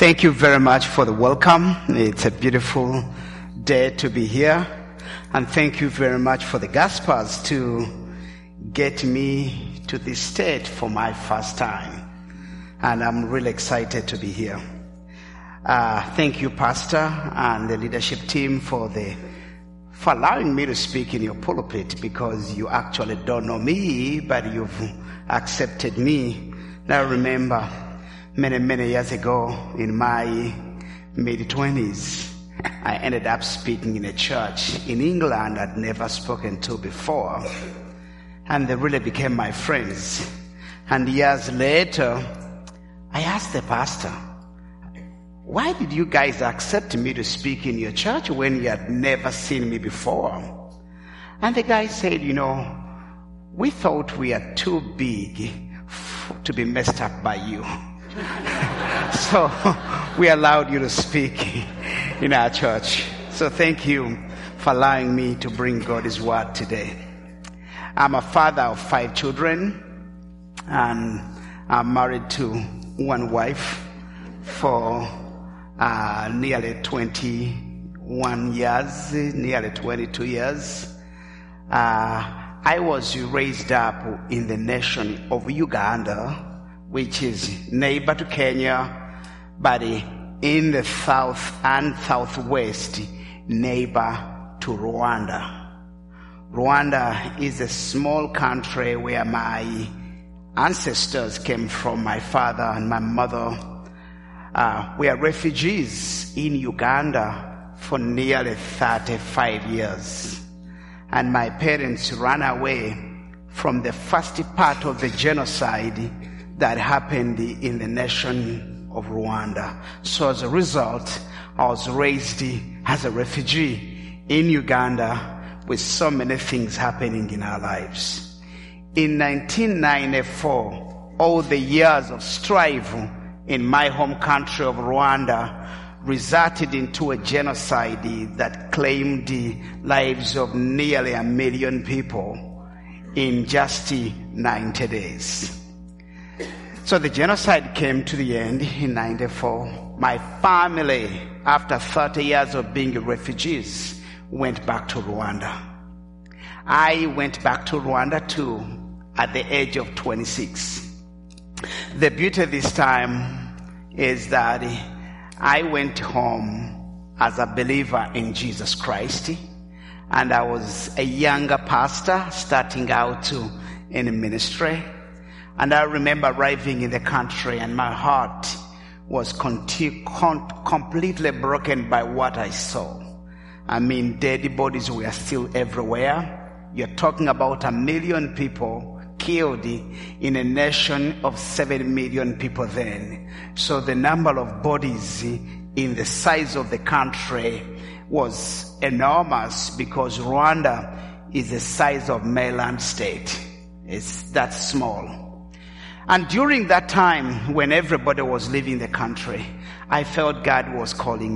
Thank you very much for the welcome. It's a beautiful day to be here. And thank you very much for the Gaspers to get me to this state for my first time. And I'm really excited to be here. Thank you, Pastor, and the leadership team for allowing me to speak in your pulpit, because you actually don't know me, but you've accepted me. Now remember, many years ago, in my mid-20s, I ended up speaking in a church in England I'd never spoken to before. And they really became my friends. And years later, I asked the pastor, why did you guys accept me to speak in your church when you had never seen me before? And the guy said, we thought we are too big to be messed up by you. So we allowed you to speak in our church. So thank you for allowing me to bring God's word today. I'm a father of 5 children, and I'm married to one wife for nearly 21 years, nearly 22 years. I was raised up in the nation of Uganda, which is neighbor to Kenya, but in the south and southwest, neighbor to Rwanda. Rwanda is a small country where my ancestors came from. My father and my mother were refugees in Uganda for nearly 35 years. And my parents ran away from the first part of the genocide that happened in the nation of Rwanda. So as a result, I was raised as a refugee in Uganda with so many things happening in our lives. In 1994, all the years of strife in my home country of Rwanda resulted into a genocide that claimed the lives of nearly 1 million people in just 90 days. So the genocide came to the end in 94. My family, after 30 years of being refugees, went back to Rwanda. I went back to Rwanda too at the age of 26. The beauty this time is that I went home as a believer in Jesus Christ, and I was a younger pastor starting out in ministry. And I remember arriving in the country, and my heart was completely broken by what I saw. I mean, dead bodies were still everywhere. You're talking about 1 million people killed in a nation of 7 million people then. So the number of bodies in the size of the country was enormous, because Rwanda is the size of Maryland state. It's that small. And during that time, when everybody was leaving the country, I felt God was calling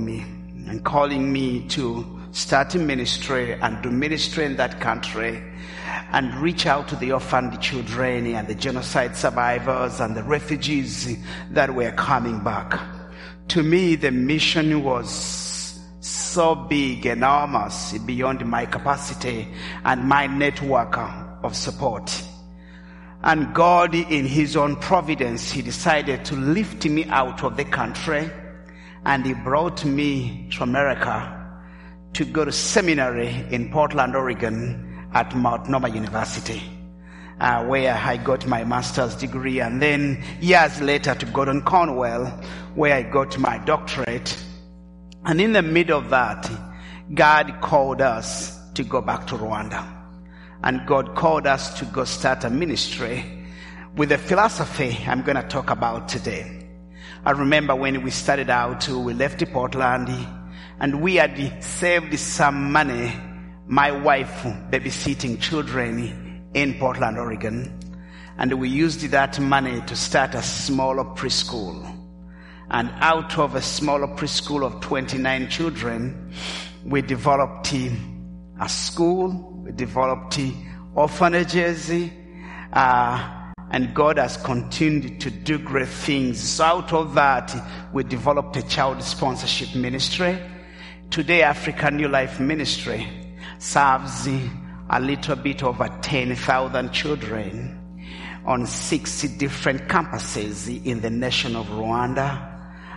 me to start a ministry and do ministry in that country and reach out to the orphaned children and the genocide survivors and the refugees that were coming back. To me, the mission was so big, enormous, beyond my capacity and my network of support. And God, in His own providence, He decided to lift me out of the country, and He brought me to America to go to seminary in Portland, Oregon at Multnomah University, where I got my master's degree, and then years later to Gordon Conwell, where I got my doctorate. And in the middle of that, God called us to go back to Rwanda. And God called us to go start a ministry with the philosophy I'm going to talk about today. I remember when we started out, we left Portland, and we had saved some money, my wife babysitting children in Portland, Oregon. And we used that money to start a smaller preschool. And out of a smaller preschool of 29 children, we developed a school. We developed orphanages, And God has continued to do great things. So out of that, we developed a child sponsorship ministry. Today, African New Life Ministry serves a little bit over 10,000 children on 6 different campuses in the nation of Rwanda.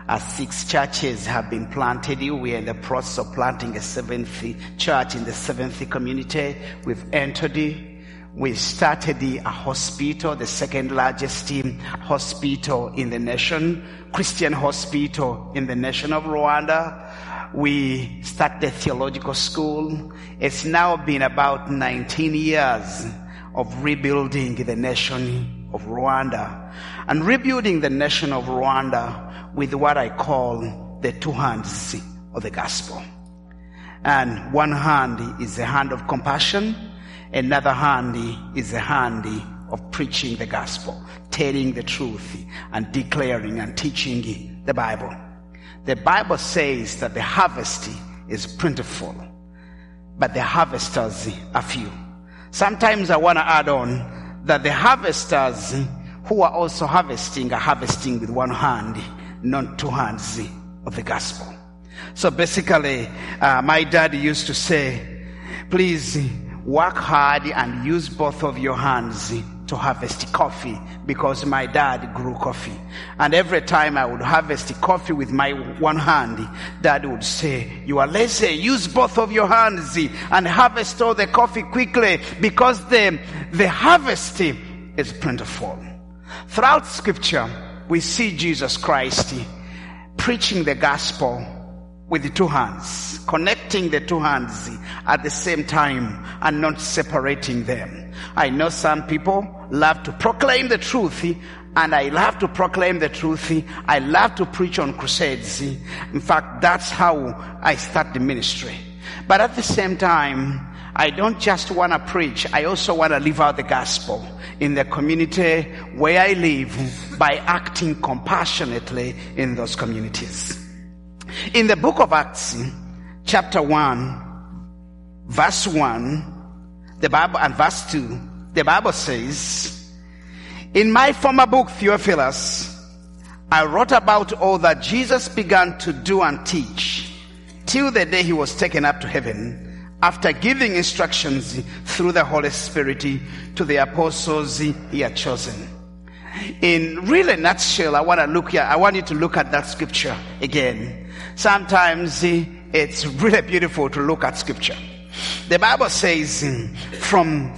6 churches have been planted. We are in the process of planting a 7th church in the 7th community. We've entered. We started a hospital, the 2nd largest hospital in the nation, Christian hospital in the nation of Rwanda. We started a theological school. It's now been about 19 years of rebuilding the nation of Rwanda, and rebuilding the nation of Rwanda with what I call the 2 hands of the gospel. And one hand is the hand of compassion. Another hand is the hand of preaching the gospel, telling the truth and declaring and teaching the Bible. The Bible says that the harvest is plentiful, but the harvesters are few. Sometimes I want to add on that the harvesters who are also harvesting are harvesting with one hand, not 2 hands of the gospel. So basically, my dad used to say, please work hard and use both of your hands to harvest coffee, because my dad grew coffee. And every time I would harvest coffee with my one hand, Dad would say, you are lazy, use both of your hands and harvest all the coffee quickly, because the harvest is plentiful. Throughout Scripture, we see Jesus Christ preaching the gospel with the 2 hands, connecting the 2 hands at the same time and not separating them. I know some people love to proclaim the truth, and I love to proclaim the truth. I love to preach on crusades. In fact, that's how I start the ministry. But at the same time, I don't just want to preach. I also want to live out the gospel in the community where I live by acting compassionately in those communities. In the book of Acts, chapter 1, verse 1, the Bible, and verse 2, the Bible says, in my former book, Theophilus, I wrote about all that Jesus began to do and teach till the day he was taken up to heaven, after giving instructions through the Holy Spirit to the apostles he had chosen. In really nutshell, I want you to look at that scripture again. Sometimes it's really beautiful to look at scripture. The Bible says from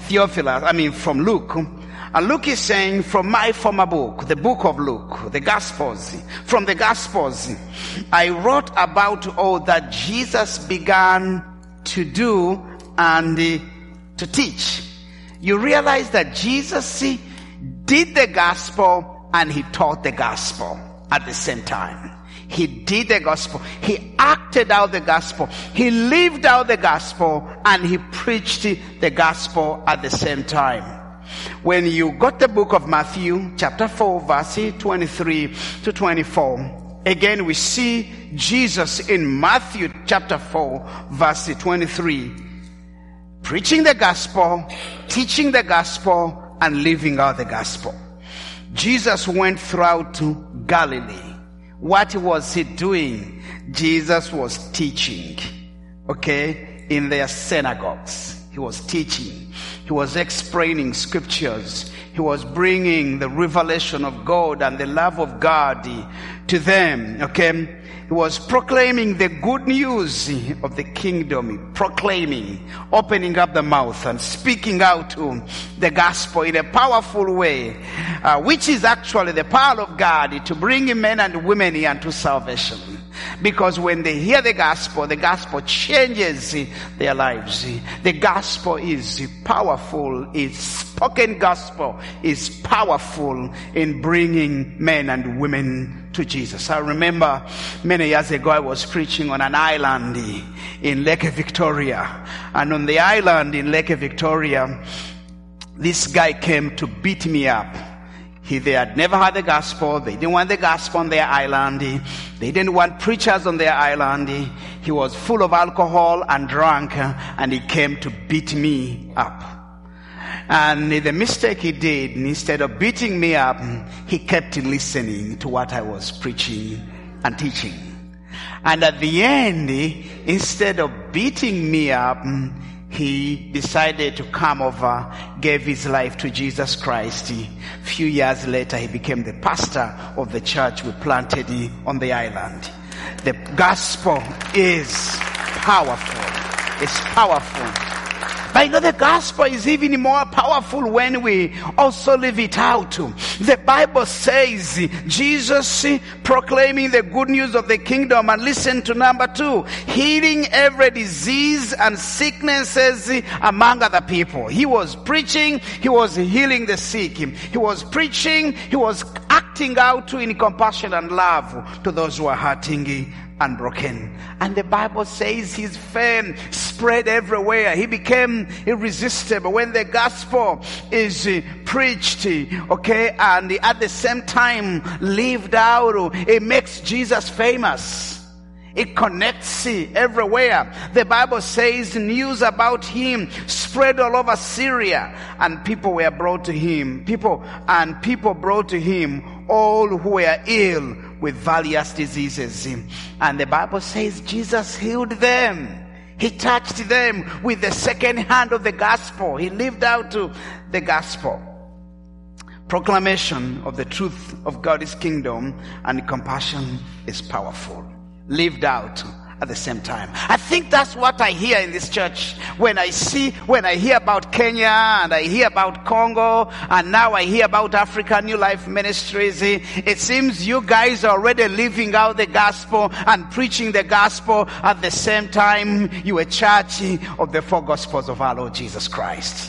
Luke, and Luke is saying, from my former book, the book of Luke, the Gospels, from the Gospels, I wrote about all that Jesus began to do and to teach. You realize that Jesus did the gospel and he taught the gospel at the same time. He did the gospel. He acted out the gospel. He lived out the gospel, and he preached the gospel at the same time. When you got the book of Matthew, chapter 4, verse 23 to 24, again we see Jesus in Matthew chapter 4, verse 23, preaching the gospel, teaching the gospel, and living out the gospel. Jesus went throughout to Galilee. What was he doing? Jesus was teaching, in their synagogues. He was teaching. He was explaining scriptures. He was bringing the revelation of God and the love of God to them, He was proclaiming the good news of the kingdom, proclaiming, opening up the mouth and speaking out to the gospel in a powerful way, which is actually the power of God to bring men and women unto salvation. Because when they hear the gospel changes their lives. The gospel is powerful. Its spoken gospel is powerful in bringing men and women to Jesus. I remember many years ago I was preaching on an island in Lake Victoria. And on the island in Lake Victoria, this guy came to beat me up. They had never had the gospel. They didn't want the gospel on their island. They didn't want preachers on their island. He was full of alcohol and drunk, and he came to beat me up. And the mistake he did, instead of beating me up, he kept listening to what I was preaching and teaching. And at the end, instead of beating me up, he decided to come over, gave his life to Jesus Christ. A few years later, he became the pastor of the church we planted on the island. The gospel is powerful. It's powerful. But you know, the gospel is even more powerful when we also live it out. The Bible says Jesus proclaiming the good news of the kingdom, and listen to number 2, healing every disease and sicknesses among other people. He was preaching, he was healing the sick. He was preaching, he was acting out in compassion and love to those who are hurting and broken. And the Bible says his fame spread everywhere. He became irresistible when the gospel is preached, okay, and at the same time lived out. It makes Jesus famous. It connects everywhere. The Bible says news about him spread all over Syria, and people were brought to him. People brought to him all who were ill with various diseases. And the Bible says Jesus healed them. He touched them with the second hand of the gospel. He lived out to the gospel. Proclamation of the truth of God's kingdom and compassion is powerful. Lived out at the same time. I think that's what I hear in this church when I hear about Kenya, and I hear about Congo, and now I hear about Africa New Life Ministries. It seems you guys are already living out the gospel and preaching the gospel at the same time. You are a church of the 4 gospels of our Lord Jesus Christ.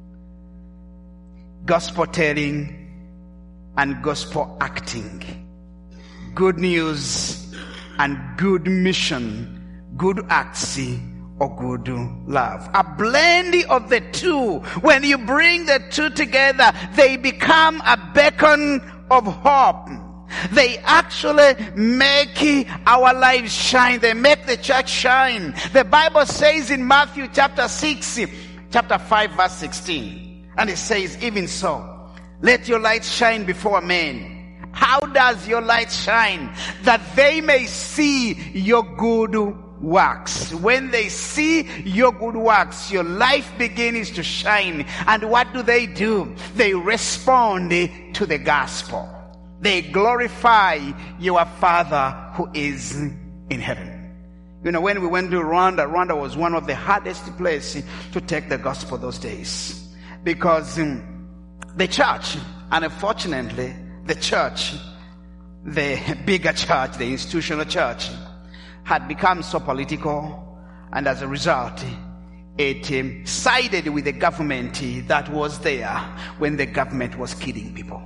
Gospel telling and gospel acting. Good news and good mission, good acts, or good love. A blend of the two. When you bring the two together, they become a beacon of hope. They actually make our lives shine. They make the church shine. The Bible says in Matthew chapter 5 verse 16, and it says, even so, let your light shine before men. How does your light shine? That they may see your good works. When they see your good works, your life begins to shine. And what do? They respond to the gospel. They glorify your Father who is in heaven. You know, when we went to Rwanda was one of the hardest places to take the gospel those days. Because the church, and unfortunately, the church, the bigger church, the institutional church, had become so political, and as a result, it sided with the government that was there when the government was killing people.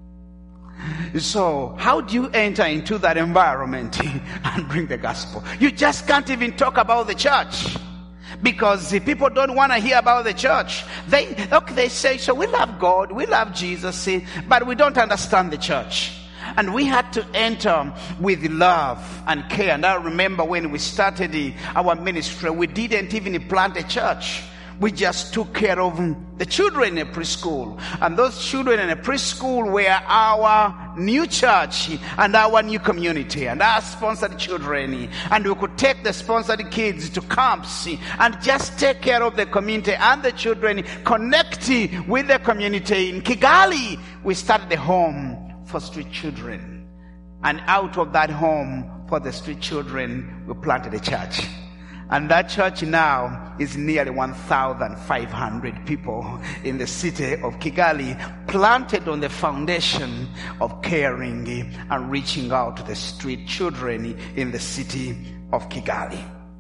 So, how do you enter into that environment and bring the gospel? You just can't even talk about the church. Because the people don't want to hear about the church. They say, so we love God, we love Jesus, but we don't understand the church. And we had to enter with love and care. And I remember when we started our ministry, we didn't even plant a church. We just took care of the children in a preschool. And those children in a preschool were our new church and our new community and our sponsored children. And we could take the sponsored kids to camps and just take care of the community and the children, connect with the community. In Kigali, we started a home for street children. And out of that home for the street children, we planted a church. And that church now is nearly 1,500 people in the city of Kigali, planted on the foundation of caring and reaching out to the street children in the city of Kigali.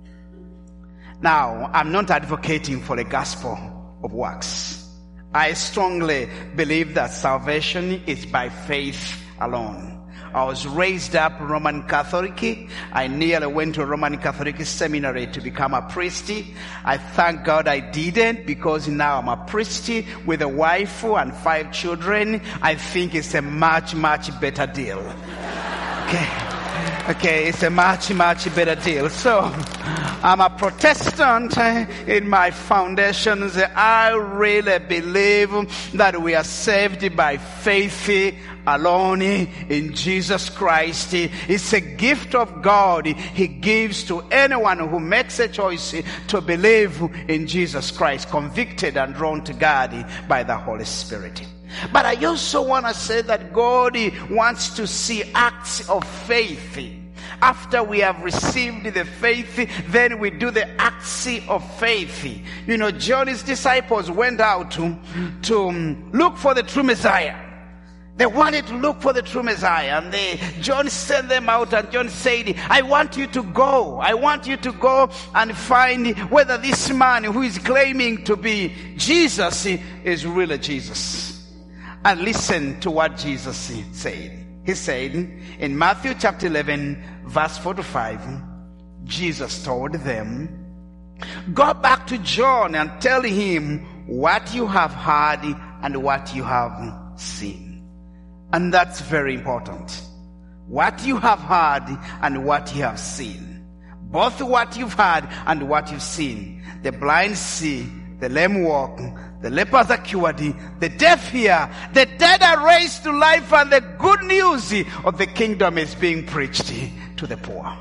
Now, I'm not advocating for a gospel of works. I strongly believe that salvation is by faith alone. I was raised up Roman Catholic. I nearly went to Roman Catholic seminary to become a priest. I thank God I didn't, because now I'm a priest with a wife and 5 children. I think it's a much, much better deal. Okay, it's a much, much better deal. So I'm a Protestant in my foundations. I really believe that we are saved by faith alone in Jesus Christ. It's a gift of God He gives to anyone who makes a choice to believe in Jesus Christ, convicted and drawn to God by the Holy Spirit. But I also want to say that God wants to see acts of faith. After we have received the faith, then we do the acts of faith. You know, John's disciples went out to look for the true Messiah. They wanted to look for the true Messiah, and John sent them out, and John said, I want you to go and find whether this man who is claiming to be Jesus is really Jesus. And listen to what Jesus said. He said in Matthew chapter 11, verse 45, Jesus told them, go back to John and tell him what you have heard and what you have seen. And that's very important. What you have heard and what you have seen. Both what you've heard and what you've seen. The blind see, the lame walk, the lepers are cured, the deaf hear, the dead are raised to life, and the good news of the kingdom is being preached to the poor.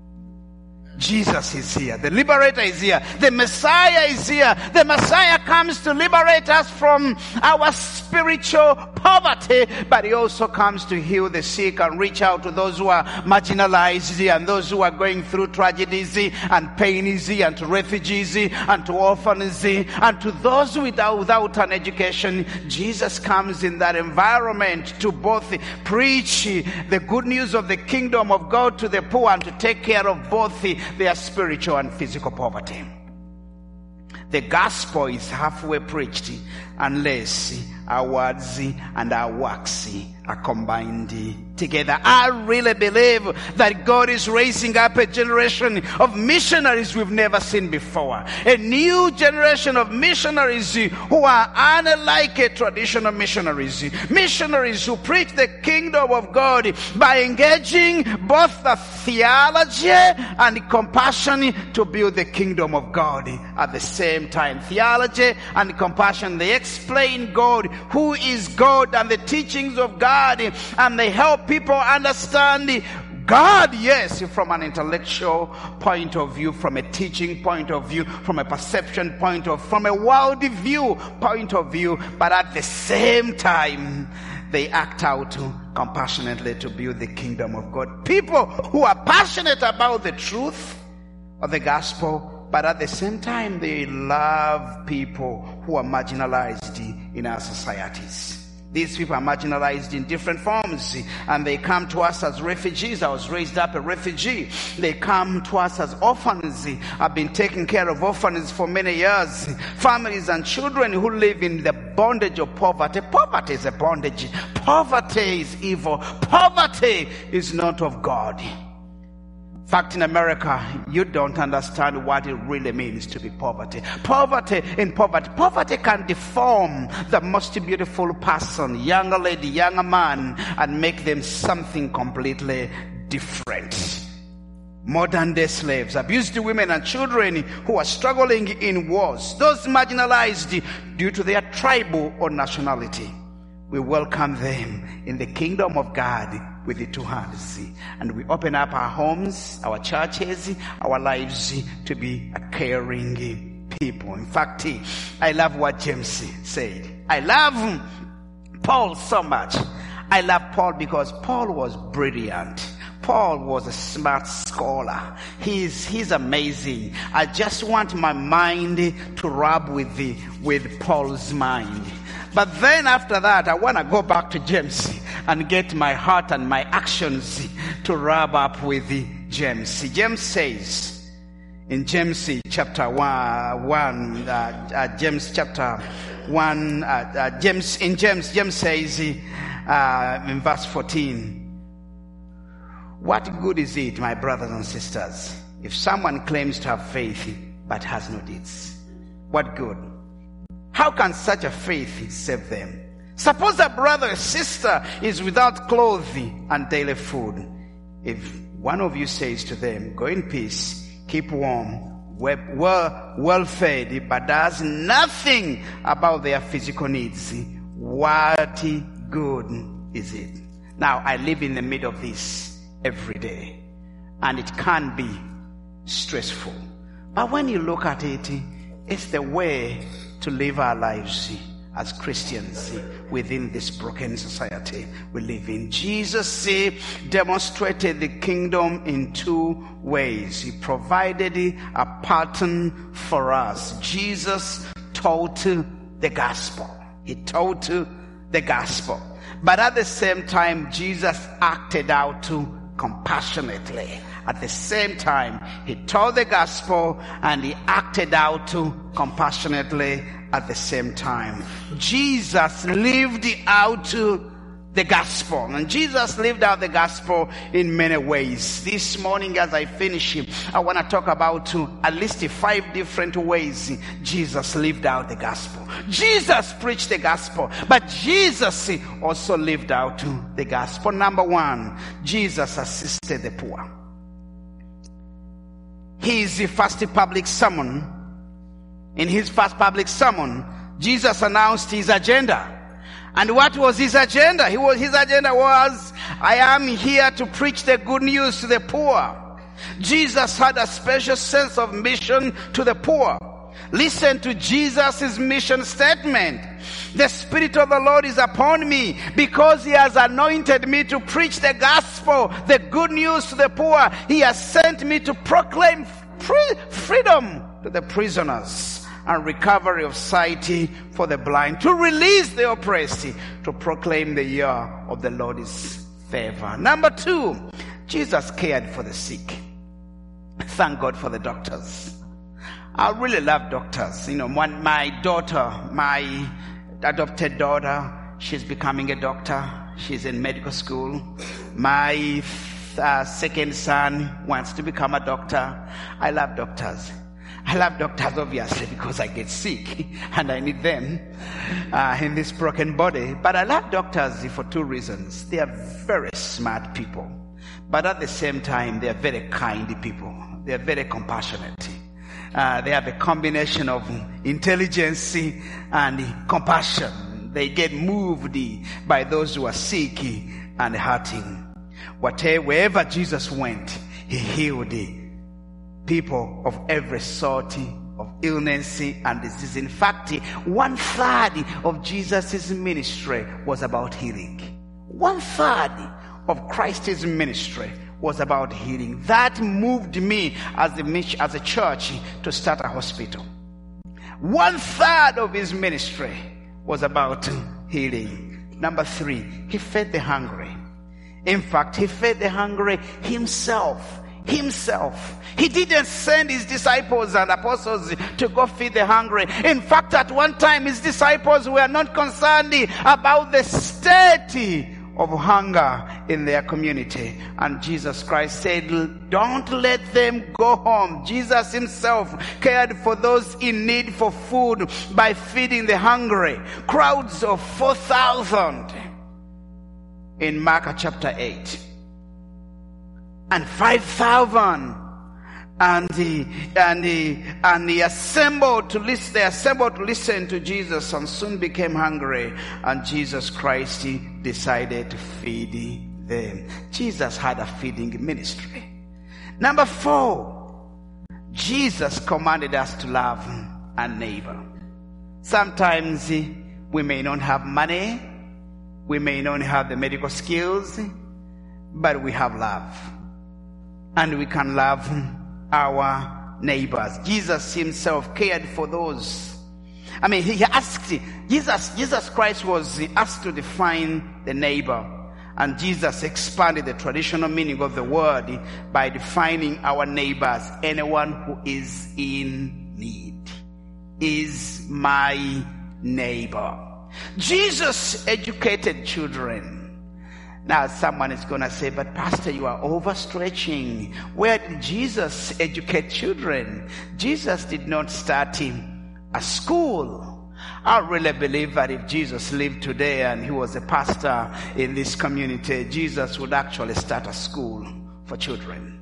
Jesus is here. The liberator is here. The Messiah is here. The Messiah comes to liberate us from our spiritual poverty, but he also comes to heal the sick and reach out to those who are marginalized and those who are going through tragedies and pains, and to refugees and to orphans and to those without an education. Jesus comes in that environment to both preach the good news of the kingdom of God to the poor and to take care of both their spiritual and physical poverty. The gospel is halfway preached unless our words and our works are combined together. I really believe that God is raising up a generation of missionaries we've never seen before. A new generation of missionaries who are unlike traditional missionaries. Missionaries who preach the kingdom of God by engaging both the theology and compassion to build the kingdom of God at the same time. Theology and compassion, they explain God, who is God, and the teachings of God, and they help people understand God, yes, from an intellectual point of view, from a teaching point of view, from a perception point of view, from a world view point of view, but at the same time, they act out compassionately to build the kingdom of God. People who are passionate about the truth of the gospel, but at the same time, they love people who are marginalized in our societies. These people are marginalized in different forms, and they come to us as refugees. I was raised up a refugee. They come to us as orphans. I've been taking care of orphans for many years. Families and children who live in the bondage of poverty. Poverty is a bondage. Poverty is evil. Poverty is not of God. In fact, in America, you don't understand what it really means to be poverty. Poverty can deform the most beautiful person, younger lady, younger man, and make them something completely different. Modern day slaves, abused women and children who are struggling in wars, those marginalized due to their tribal or nationality. We welcome them in the kingdom of God with the two hands, and we open up our homes, our churches, our lives to be a caring people. In fact, I love what James said. I love Paul so much. I love Paul because Paul was brilliant. Paul was a smart scholar. He's amazing. I just want my mind to rub with Paul's mind. But then after that, I want to go back to James and get my heart and my actions to rub up with James. James says in James chapter 1, James chapter 1, James says in verse 14, what good is it, my brothers and sisters, if someone claims to have faith but has no deeds? What good? How can such a faith save them? Suppose a brother or sister is without clothing and daily food. If one of you says to them, go in peace, keep warm well fed, but does nothing about their physical needs, what good is it? Now, I live in the middle of this every day, and it can be stressful. But when you look at it, it's the way to live our lives as Christians within this broken society we live in. Jesus demonstrated the kingdom in two ways. He provided a pattern for us. Jesus taught the gospel. He taught the gospel. But at the same time, Jesus acted out compassionately. At the same time, he taught the gospel and he acted out compassionately at the same time. Jesus lived out the gospel. And Jesus lived out the gospel in many ways. This morning as I finish, I want to talk about at least 5 different ways Jesus lived out the gospel. Jesus preached the gospel, but Jesus also lived out the gospel. Number 1, Jesus assisted the poor. His first public sermon, in his first public sermon, Jesus announced his agenda. And what was his agenda? His agenda was, I am here to preach the good news to the poor. Jesus had a special sense of mission to the poor. Listen to Jesus' mission statement. The Spirit of the Lord is upon me because he has anointed me to preach the gospel, the good news to the poor. He has sent me to proclaim freedom to the prisoners and recovery of sight for the blind, to release the oppressed, to proclaim the year of the Lord's favor. Number 2, Jesus cared for the sick. Thank God for the doctors. I really love doctors. My daughter, my adopted daughter, she's becoming a doctor. She's in medical school. My second son wants to become a doctor. I love doctors. I love doctors obviously because I get sick and I need them in this broken body. But I love doctors for 2 reasons. They are very smart people. But at the same time, they are very kind people. They are very compassionate. They have a combination of intelligence and compassion. They get moved by those who are sick and hurting. Wherever Jesus went, he healed people of every sort of illness and disease. In fact, 1/3 of Jesus' ministry was about healing. 1/3 of Christ's ministry was about healing. That moved me as a church to start a hospital. 1/3 of his ministry was about healing. Number 3, he fed the hungry. In fact, he fed the hungry himself. He didn't send his disciples and apostles to go feed the hungry. In fact, at one time, his disciples were not concerned about the state of hunger in their community. And Jesus Christ said, don't let them go home. Jesus himself cared for those in need for food by feeding the hungry. Crowds of 4,000 in Mark chapter 8. And 5,000, and he assembled to listen. They assembled to listen to Jesus, and soon became hungry. And Jesus Christ decided to feed them. Jesus had a feeding ministry. Number 4, Jesus commanded us to love our neighbor. Sometimes we may not have money, we may not have the medical skills, but we have love. And we can love our neighbors. Jesus himself cared for those. Jesus Christ was asked to define the neighbor. And Jesus expanded the traditional meaning of the word by defining our neighbors. Anyone who is in need is my neighbor. Jesus educated children. Now someone is going to say, but Pastor, you are overstretching. Where did Jesus educate children? Jesus did not start a school. I really believe that if Jesus lived today and he was a pastor in this community, Jesus would actually start a school for children.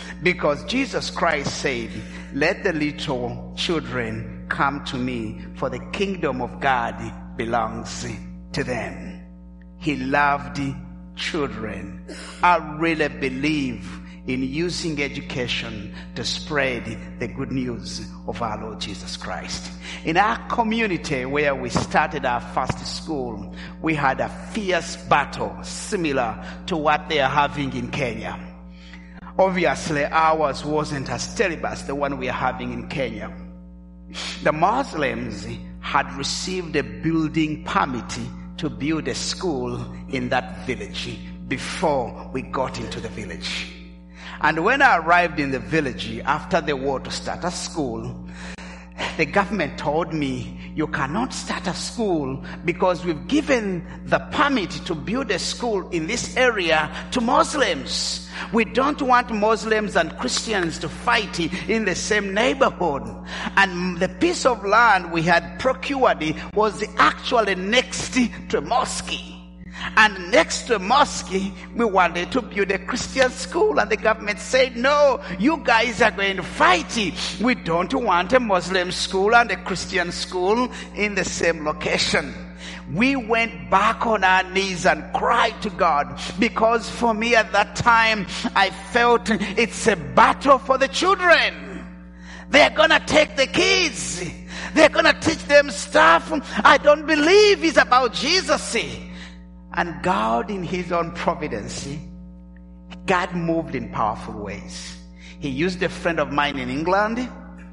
Because Jesus Christ said, let the little children come to me, for the kingdom of God belongs to them. He loved children. I really believe in using education to spread the good news of our Lord Jesus Christ. In our community where we started our first school, we had a fierce battle similar to what they are having in Kenya. Obviously, ours wasn't as terrible as the one we are having in Kenya. The Muslims had received a building permit to build a school in that village before we got into the village. And when I arrived in the village after the war to start a school, the government told me, you cannot start a school because we've given the permit to build a school in this area to Muslims. We don't want Muslims and Christians to fight in the same neighborhood. And the piece of land we had procured was actually next to a mosque. And next to a mosque, we wanted to build a Christian school, and the government said, no, you guys are going to fight. We don't want a Muslim school and a Christian school in the same location. We went back on our knees and cried to God, because for me at that time, I felt it's a battle for the children. They're gonna take the kids. They're gonna teach them stuff I don't believe is about Jesus. And God, in his own providence, God moved in powerful ways. He used a friend of mine in England.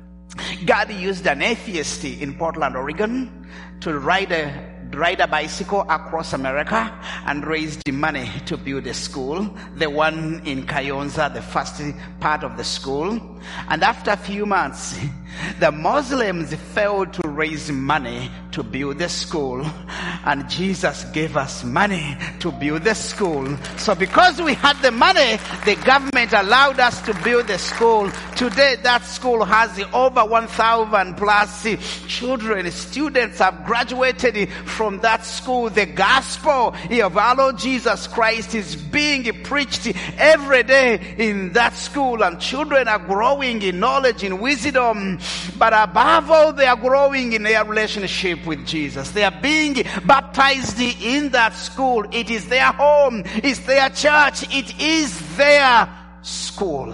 God used an atheist in Portland, Oregon, to ride a bicycle across America and raised the money to build a school, the one in Kayonza, the first part of the school. And after a few months, the Muslims failed to raise money to build the school, and Jesus gave us money to build the school. So because we had the money, the government allowed us to build the school. Today that school has over 1,000 plus children. Students have graduated from that school. The gospel of our Lord Jesus Christ is being preached every day in that school, and children are growing in knowledge, in wisdom, but above all, they are growing in their relationship with Jesus. They are being baptized in that school. It is their home, it's their church, it is their school.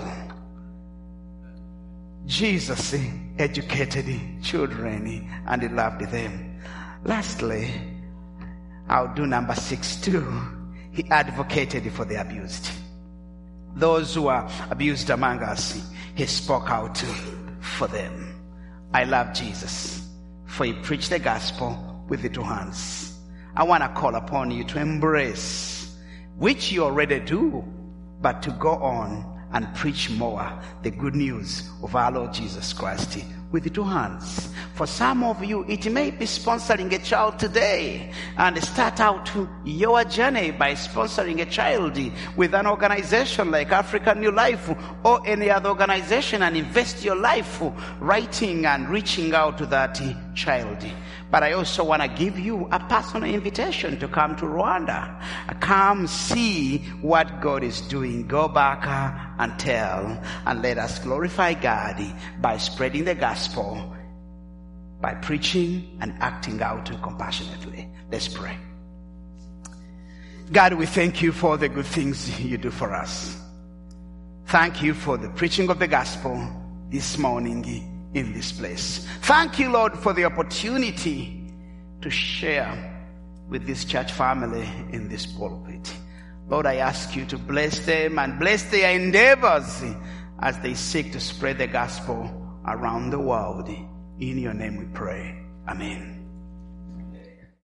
Jesus educated children and he loved them. Lastly, I'll do number 6 too. He advocated for the abused. Those who are abused among us, he spoke out for them. I love Jesus, for he preached the gospel with the 2 hands. I want to call upon you to embrace, which you already do, but to go on and preach more the good news of our Lord Jesus Christ with the 2 hands. For some of you, it may be sponsoring a child today, and start out your journey by sponsoring a child with an organization like African New Life or any other organization, and invest your life writing and reaching out to that child. But I also want to give you a personal invitation to come to Rwanda. Come see what God is doing. Go back and tell, and let us glorify God by spreading the gospel, by preaching and acting out compassionately. Let's pray. God, we thank you for the good things you do for us. Thank you for the preaching of the gospel this morning in this place. Thank you, Lord, for the opportunity to share with this church family in this pulpit. Lord, I ask you to bless them and bless their endeavors as they seek to spread the gospel around the world. In your name we pray. Amen.